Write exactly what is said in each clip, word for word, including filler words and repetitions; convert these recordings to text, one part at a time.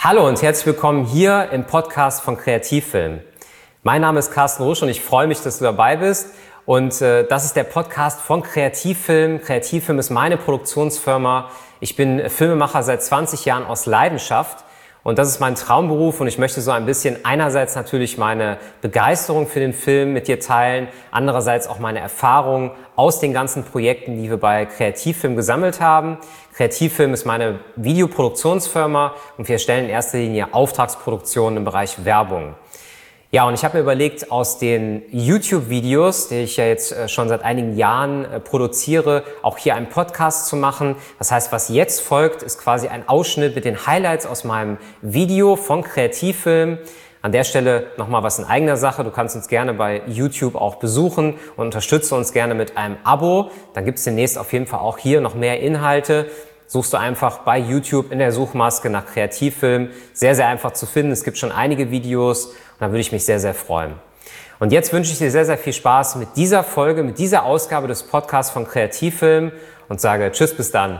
Hallo und herzlich willkommen hier im Podcast von Kreativfilm. Mein Name ist Carsten Rusch und ich freue mich, dass du dabei bist. Und äh, das ist der Podcast von Kreativfilm. Kreativfilm ist meine Produktionsfirma. Ich bin Filmemacher seit zwanzig Jahren aus Leidenschaft. Und das ist mein Traumberuf und ich möchte so ein bisschen einerseits natürlich meine Begeisterung für den Film mit dir teilen, andererseits auch meine Erfahrungen aus den ganzen Projekten, die wir bei Kreativfilm gesammelt haben. Kreativfilm ist meine Videoproduktionsfirma und wir erstellen in erster Linie Auftragsproduktionen im Bereich Werbung. Ja, und ich habe mir überlegt, aus den YouTube-Videos, die ich ja jetzt schon seit einigen Jahren produziere, auch hier einen Podcast zu machen. Das heißt, was jetzt folgt, ist quasi ein Ausschnitt mit den Highlights aus meinem Video von Kreativfilm. An der Stelle nochmal was in eigener Sache. Du kannst uns gerne bei YouTube auch besuchen und unterstütze uns gerne mit einem Abo. Dann gibt es demnächst auf jeden Fall auch hier noch mehr Inhalte. Suchst du einfach bei YouTube in der Suchmaske nach Kreativfilm. Sehr, sehr einfach zu finden. Es gibt schon einige Videos und da würde ich mich sehr, sehr freuen. Und jetzt wünsche ich dir sehr, sehr viel Spaß mit dieser Folge, mit dieser Ausgabe des Podcasts von Kreativfilm und sage Tschüss, bis dann.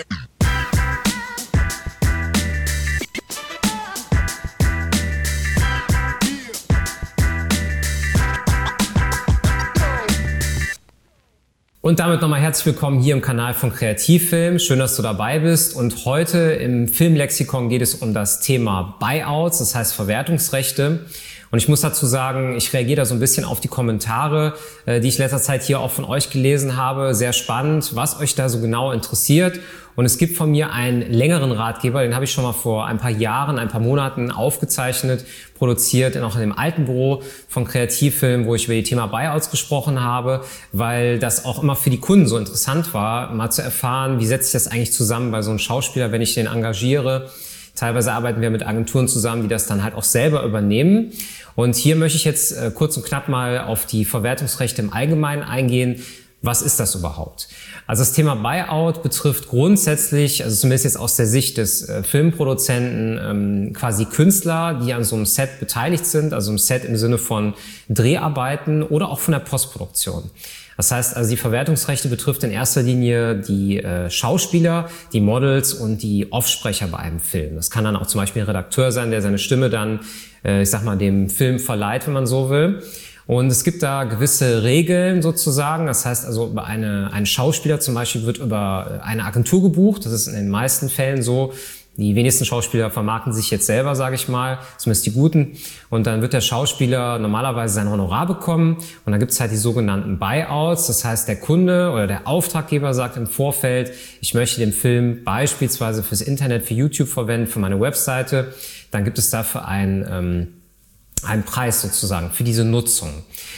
Und damit nochmal herzlich willkommen hier im Kanal von Kreativfilm. Schön, dass du dabei bist. Und heute im Filmlexikon geht es um das Thema Buyouts, das heißt Verwertungsrechte. Und ich muss dazu sagen, ich reagiere da so ein bisschen auf die Kommentare, die ich in letzter Zeit hier auch von euch gelesen habe. Sehr spannend, was euch da so genau interessiert. Und es gibt von mir einen längeren Ratgeber, den habe ich schon mal vor ein paar Jahren, ein paar Monaten aufgezeichnet, produziert, auch in dem alten Büro von Kreativfilm, wo ich über die Thema Buyouts gesprochen habe, weil das auch immer für die Kunden so interessant war, mal zu erfahren, wie setzt sich das eigentlich zusammen bei so einem Schauspieler, wenn ich den engagiere. Teilweise arbeiten wir mit Agenturen zusammen, die das dann halt auch selber übernehmen. Und hier möchte ich jetzt äh, kurz und knapp mal auf die Verwertungsrechte im Allgemeinen eingehen. Was ist das überhaupt? Also das Thema Buyout betrifft grundsätzlich, also zumindest jetzt aus der Sicht des äh, Filmproduzenten, ähm, quasi Künstler, die an so einem Set beteiligt sind, also im Set im Sinne von Dreharbeiten oder auch von der Postproduktion. Das heißt, also die Verwertungsrechte betrifft in erster Linie die äh, Schauspieler, die Models und die Offsprecher bei einem Film. Das kann dann auch zum Beispiel ein Redakteur sein, der seine Stimme dann, äh, ich sag mal, dem Film verleiht, wenn man so will. Und es gibt da gewisse Regeln sozusagen. Das heißt also, über eine, ein Schauspieler zum Beispiel wird über eine Agentur gebucht. Das ist in den meisten Fällen so. Die wenigsten Schauspieler vermarkten sich jetzt selber, sage ich mal, zumindest die guten. Und dann wird der Schauspieler normalerweise sein Honorar bekommen. Und dann gibt es halt die sogenannten Buyouts. Das heißt, der Kunde oder der Auftraggeber sagt im Vorfeld, ich möchte den Film beispielsweise fürs Internet, für YouTube verwenden, für meine Webseite. Dann gibt es dafür ein ähm, einen Preis sozusagen für diese Nutzung.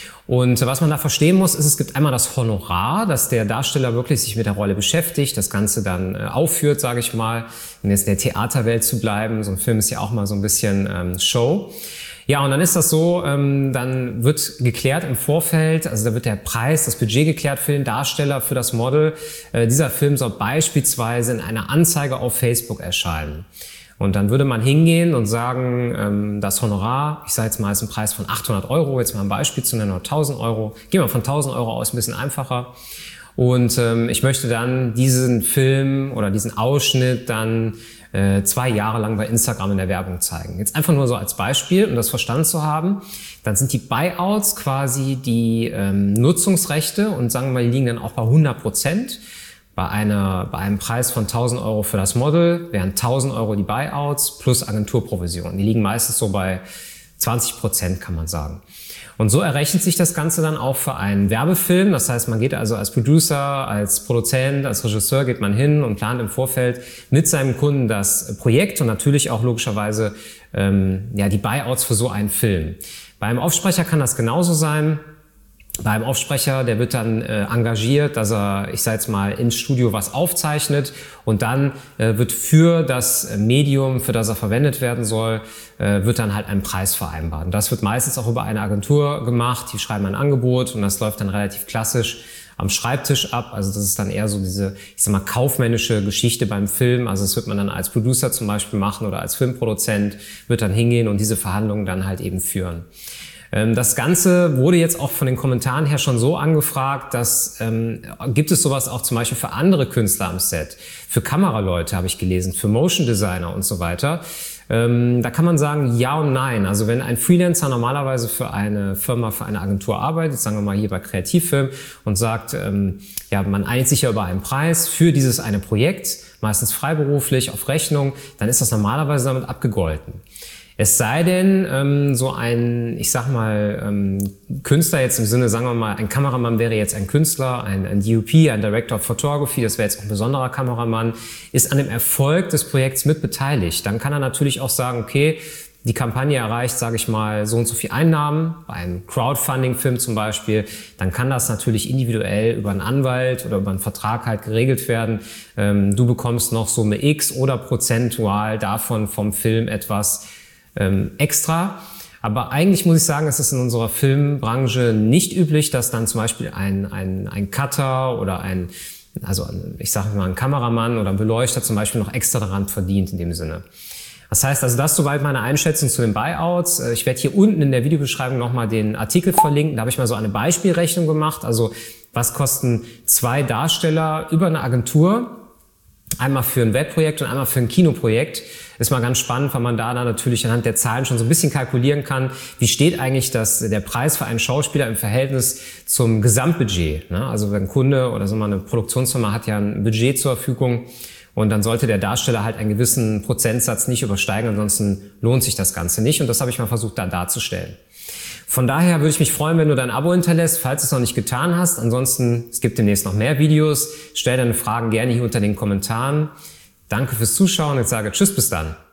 Und was man da verstehen muss, ist, es gibt einmal das Honorar, dass der Darsteller wirklich sich mit der Rolle beschäftigt, das Ganze dann äh, aufführt, sage ich mal, um jetzt in der Theaterwelt zu bleiben. So ein Film ist ja auch mal so ein bisschen ähm, Show. Ja, und dann ist das so, ähm, dann wird geklärt im Vorfeld, also da wird der Preis, das Budget geklärt für den Darsteller, für das Model. Äh, dieser Film soll beispielsweise in einer Anzeige auf Facebook erscheinen. Und dann würde man hingehen und sagen, ähm, das Honorar, ich sage jetzt mal, ist ein Preis von achthundert Euro, jetzt mal ein Beispiel zu nennen, oder tausend Euro. Gehen wir von tausend Euro aus, ein bisschen einfacher. Und ähm, ich möchte dann diesen Film oder diesen Ausschnitt dann äh, zwei Jahre lang bei Instagram in der Werbung zeigen. Jetzt einfach nur so als Beispiel, um das verstanden zu haben. Dann sind die Buyouts quasi die ähm, Nutzungsrechte und sagen wir mal, die liegen dann auch bei hundert Prozent. Bei, einer, bei einem Preis von tausend Euro für das Model wären tausend Euro die Buyouts plus Agenturprovision. Die liegen meistens so bei zwanzig Prozent, kann man sagen. Und so errechnet sich das Ganze dann auch für einen Werbefilm. Das heißt, man geht also als Producer, als Produzent, als Regisseur geht man hin und plant im Vorfeld mit seinem Kunden das Projekt und natürlich auch logischerweise ähm, ja, die Buyouts für so einen Film. Bei einem Aufsprecher kann das genauso sein. Beim Aufsprecher, der wird dann äh, engagiert, dass er, ich sage jetzt mal, ins Studio was aufzeichnet und dann äh, wird für das Medium, für das er verwendet werden soll, äh, wird dann halt ein Preis vereinbart. Und das wird meistens auch über eine Agentur gemacht, die schreiben ein Angebot und das läuft dann relativ klassisch am Schreibtisch ab. Also das ist dann eher so diese, ich sag mal, kaufmännische Geschichte beim Film. Also das wird man dann als Producer zum Beispiel machen oder als Filmproduzent, wird dann hingehen und diese Verhandlungen dann halt eben führen. Das Ganze wurde jetzt auch von den Kommentaren her schon so angefragt, dass ähm, gibt es sowas auch zum Beispiel für andere Künstler am Set, für Kameraleute habe ich gelesen, für Motion Designer und so weiter. Ähm, da kann man sagen ja und nein. Also wenn ein Freelancer normalerweise für eine Firma, für eine Agentur arbeitet, sagen wir mal hier bei Kreativfilm, und sagt, ähm, ja, man einigt sich ja über einen Preis für dieses eine Projekt, meistens freiberuflich auf Rechnung, dann ist das normalerweise damit abgegolten. Es sei denn, ähm, so ein, ich sag mal, ähm, Künstler jetzt im Sinne, sagen wir mal, ein Kameramann wäre jetzt ein Künstler, ein, ein D O P, ein Director of Photography, das wäre jetzt auch ein besonderer Kameramann, ist an dem Erfolg des Projekts mit beteiligt. Dann kann er natürlich auch sagen, okay, die Kampagne erreicht, sage ich mal, so und so viel Einnahmen, bei einem Crowdfunding-Film zum Beispiel, dann kann das natürlich individuell über einen Anwalt oder über einen Vertrag halt geregelt werden. Ähm, du bekommst noch Summe X oder prozentual davon vom Film etwas ähm, extra. Aber eigentlich muss ich sagen, es ist in unserer Filmbranche nicht üblich, dass dann zum Beispiel ein, ein, ein Cutter oder ein, also ich sage mal ein Kameramann oder ein Beleuchter zum Beispiel noch extra daran verdient in dem Sinne. Das heißt also, das soweit meine Einschätzung zu den Buyouts. Ich werde hier unten in der Videobeschreibung nochmal den Artikel verlinken. Da habe ich mal so eine Beispielrechnung gemacht. Also was kosten zwei Darsteller über eine Agentur? Einmal für ein Webprojekt und einmal für ein Kinoprojekt. Ist mal ganz spannend, weil man da dann natürlich anhand der Zahlen schon so ein bisschen kalkulieren kann, wie steht eigentlich das, der Preis für einen Schauspieler im Verhältnis zum Gesamtbudget. Ne? Also wenn ein Kunde oder so mal eine Produktionsfirma hat ja ein Budget zur Verfügung und dann sollte der Darsteller halt einen gewissen Prozentsatz nicht übersteigen, ansonsten lohnt sich das Ganze nicht. Und das habe ich mal versucht da darzustellen. Von daher würde ich mich freuen, wenn du dein Abo hinterlässt, falls du es noch nicht getan hast. Ansonsten, es gibt demnächst noch mehr Videos. Stell deine Fragen gerne hier unter den Kommentaren. Danke fürs Zuschauen. Ich sage Tschüss, bis dann.